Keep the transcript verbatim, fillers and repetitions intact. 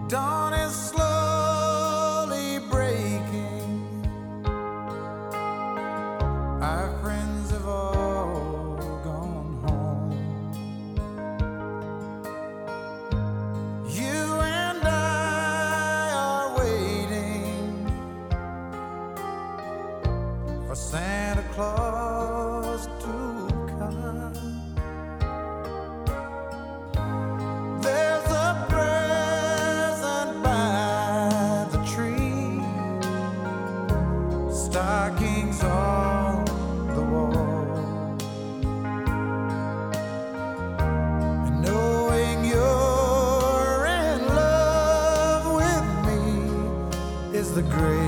Dawn is slowly breaking. Our friends have all gone home. You and I are waiting for Santa Claus to come. There's a present by the tree, stockings on the wall, and knowing you're in love with me is the greatest